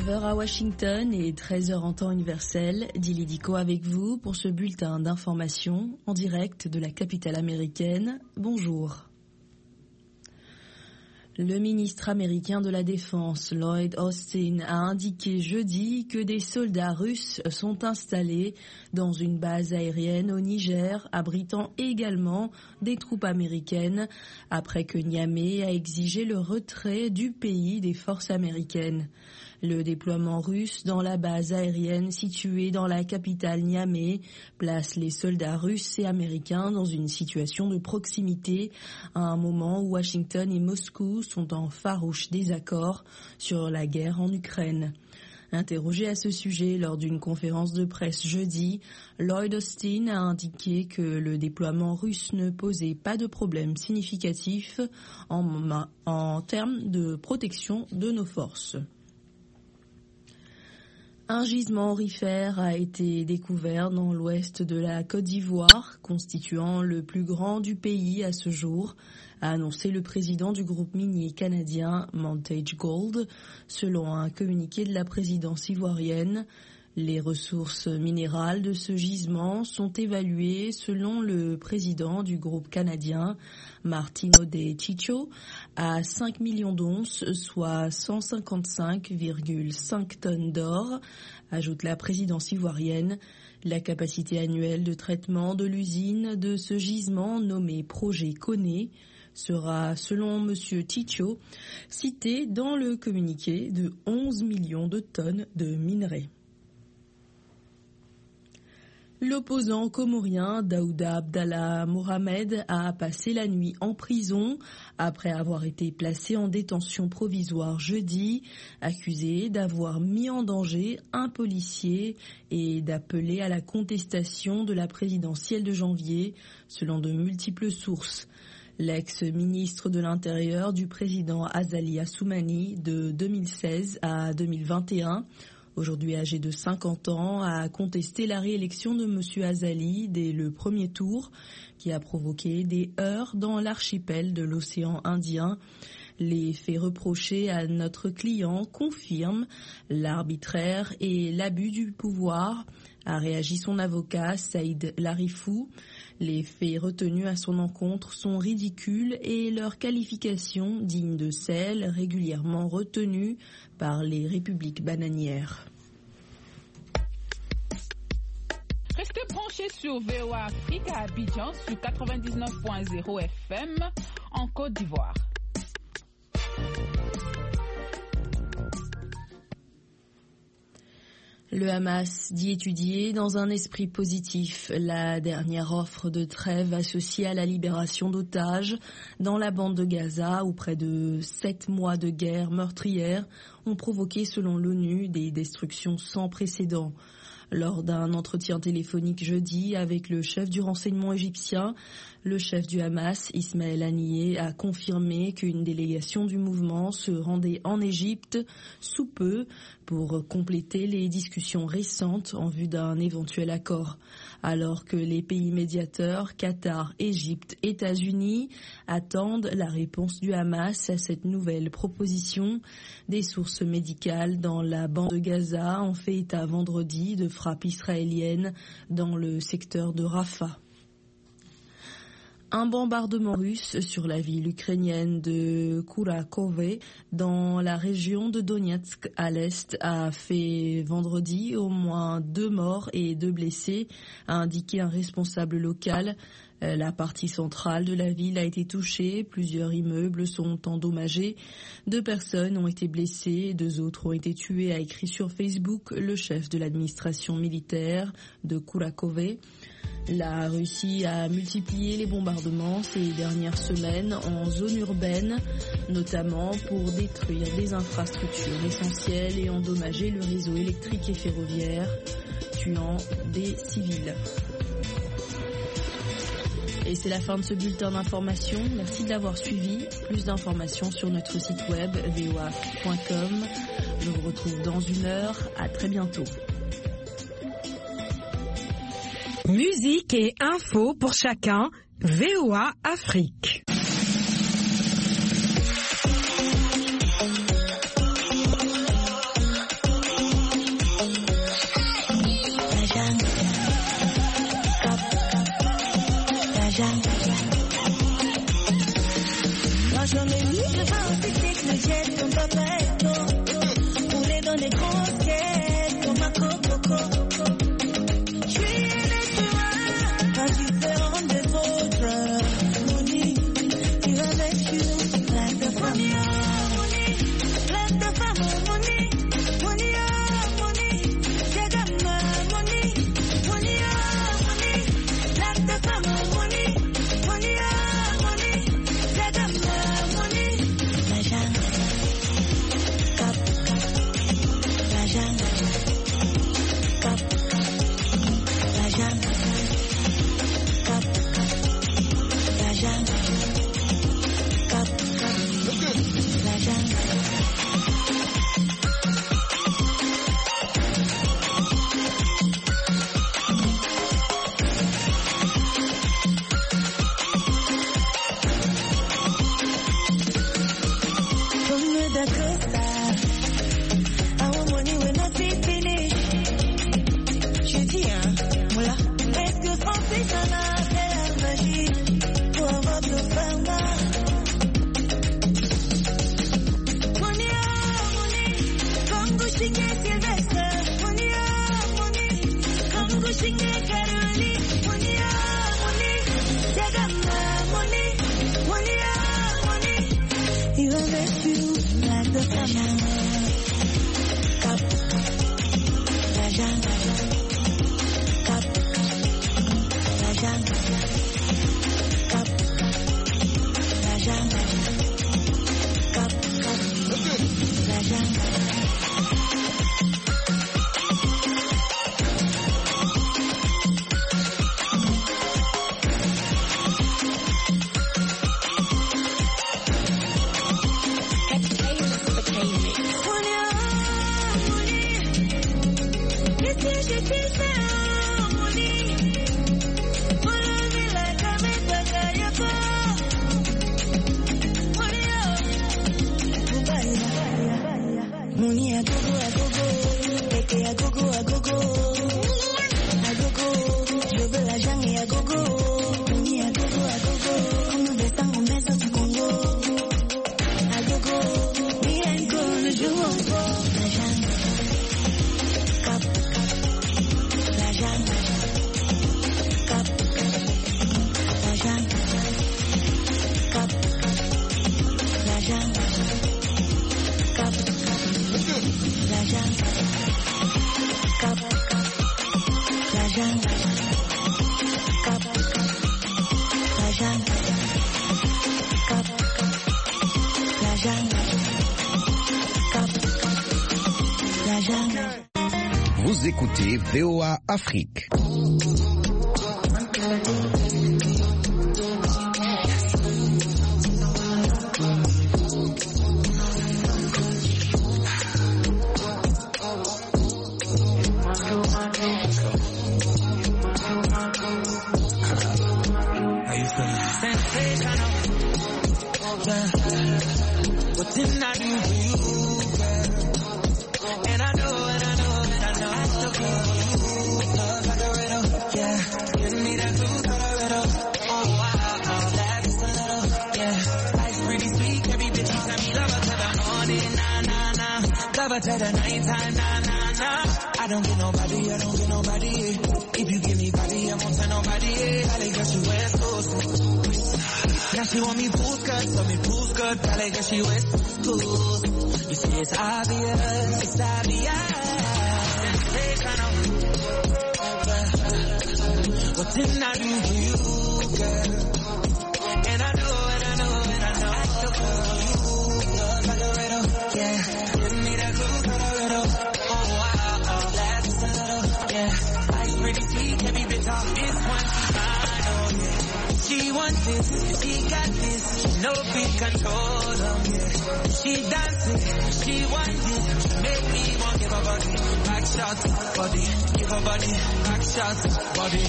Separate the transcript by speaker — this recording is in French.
Speaker 1: 9h à Washington et 13h en temps universel. Dili Diko avec vous pour ce bulletin d'information en direct de la capitale américaine. Bonjour. Le ministre américain de la Défense, Lloyd Austin, a indiqué jeudi que des soldats russes sont installés dans une base aérienne au Niger, abritant également des troupes américaines, après que Niamey a exigé le retrait du pays des forces américaines. Le déploiement russe dans la base aérienne située dans la capitale Niamey place les soldats russes et américains dans une situation de proximité à un moment où Washington et Moscou sont en farouche désaccord sur la guerre en Ukraine. Interrogé à ce sujet lors d'une conférence de presse jeudi, Lloyd Austin a indiqué que le déploiement russe ne posait pas de problème significatif en termes de protection de nos forces. Un gisement aurifère a été découvert dans l'ouest de la Côte d'Ivoire, constituant le plus grand du pays à ce jour, a annoncé le président du groupe minier canadien Montage Gold, selon un communiqué de la présidence ivoirienne. Les ressources minérales de ce gisement sont évaluées selon le président du groupe canadien, Martino De Ciccio, à 5 millions d'onces, soit 155,5 tonnes d'or, ajoute la présidence ivoirienne. La capacité annuelle de traitement de l'usine de ce gisement nommé Projet Koné sera, selon M. Ciccio, cité dans le communiqué de 11 millions de tonnes de minerais. L'opposant comorien Daouda Abdallah Mohamed a passé la nuit en prison après avoir été placé en détention provisoire jeudi, accusé d'avoir mis en danger un policier et d'appeler à la contestation de la présidentielle de janvier, selon de multiples sources. L'ex-ministre de l'Intérieur du président Azali Assoumani de 2016 à 2021, aujourd'hui âgé de 50 ans, a contesté la réélection de M. Azali dès le premier tour, qui a provoqué des heurts dans l'archipel de l'océan Indien. Les faits reprochés à notre client confirment l'arbitraire et l'abus du pouvoir, a réagi son avocat Saïd Larifou. Les faits retenus à son encontre sont ridicules et leur qualification digne de celles régulièrement retenues par les républiques bananières.
Speaker 2: Restez branchés sur VOA Afrique à Abidjan sur 99.0 FM en Côte d'Ivoire.
Speaker 1: Le Hamas dit étudier dans un esprit positif la dernière offre de trêve associée à la libération d'otages dans la bande de Gaza où près de 7 mois de guerre meurtrière ont provoqué, selon l'ONU, des destructions sans précédent. Lors d'un entretien téléphonique jeudi avec le chef du renseignement égyptien, le chef du Hamas, Ismaël Haniyeh, a confirmé qu'une délégation du mouvement se rendait en Égypte sous peu pour compléter les discussions récentes en vue d'un éventuel accord. Alors que les pays médiateurs, Qatar, Égypte, États-Unis, attendent la réponse du Hamas à cette nouvelle proposition, des sources médicales dans la bande de Gaza ont fait état vendredi de frappes israéliennes dans le secteur de Rafah. Un bombardement russe sur la ville ukrainienne de Kourakove dans la région de Donetsk à l'est a fait vendredi au moins 2 morts et 2 blessés, a indiqué un responsable local. La partie centrale de la ville a été touchée, plusieurs immeubles sont endommagés, 2 personnes ont été blessées, 2 autres ont été tuées, a écrit sur Facebook le chef de l'administration militaire de Kourakove. La Russie a multiplié les bombardements ces dernières semaines en zone urbaine, notamment pour détruire des infrastructures essentielles et endommager le réseau électrique et ferroviaire, tuant des civils. Et c'est la fin de ce bulletin d'information. Merci de l'avoir suivi. Plus d'informations sur notre site web voa.com. Je vous retrouve dans 1 heure. À très bientôt.
Speaker 3: Musique et infos pour chacun, VOA Afrique.
Speaker 4: Vous écoutez VOA Afrique.
Speaker 5: I don't get nobody. If you give me body, I won't tell nobody. Dale, girl, she West Coast. Now she want me pool skirt. Dale, girl, she West Coast. You see, it's obvious. What didn't I do for you, girl? And I know. I still for you. Love like a riddle, yeah. Give me that blue Colorado. Oh, wow, that's a little, yeah. Life's pretty sweet, every bit of this one she fine, oh, yeah. She wants this, she got this, no big control, yeah. She dances, she wants it, make me want give her body, back shots, body, give her body, back shots, body.